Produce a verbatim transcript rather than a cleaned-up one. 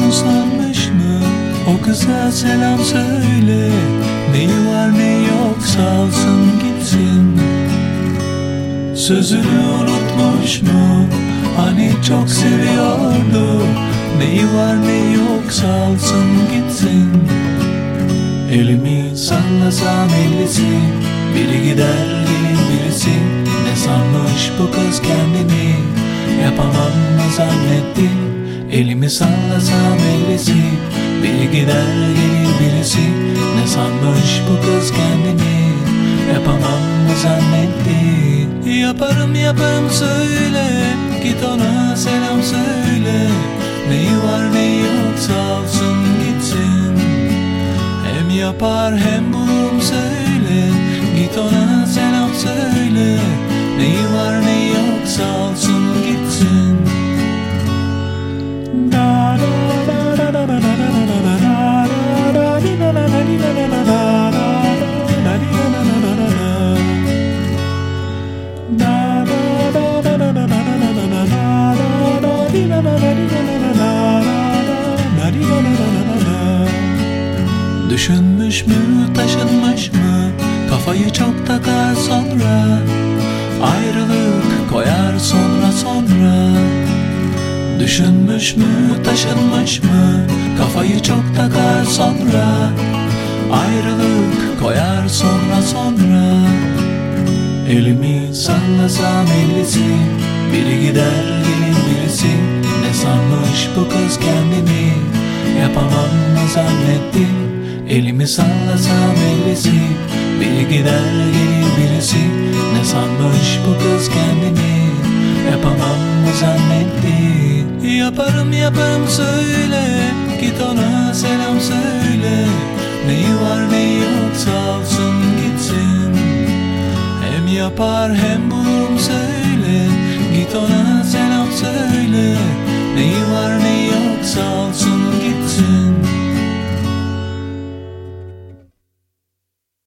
olduğunu sanmış mı? O kıza selam söyle. Neyi var ne yok salsın gitsin. Sözünü unutmuş mu? Hani çok seviyordu. Neyi var ne yok salsın gitsin. Elimi sallasam ellisi, biri gider gelir birisi. Ne sanmış bu kız kendini, yapamam mı zannetti. Elimi sallasam ellisi, biri gider gelir birisi. Ne sanmış bu kız kendini, yapamam mı zannetti. Yaparım yaparım söyle, git ona selam söyle. Neyi var ne yok salsın gitsin. Hem yapar hem bulurum söyle, git ona selam söyle. Neyi var ne yok salsın gitsin. Düşünmüş mü, taşınmış mı? Kafayı çok takar sonra. Ayrılık koyar sonra sonra. Düşünmüş mü, taşınmış mı? Kafayı çok takar sonra. Ayrılık koyar sonra sonra. Elimi sallasam ellisi, biri gider gelir birisi. Ne sanmış bu kız kendini, yapamam mı zannetti. Elimi sallasam ellisi, biri gider gelir birisi. Ne sanmış bu kız kendini, yapamam mı zannetti. Yaparım yaparım söyle, git ona selam söyle. Neyi var ne yok salsın gitsin. Hem yapar hem bulurum söyle, git ona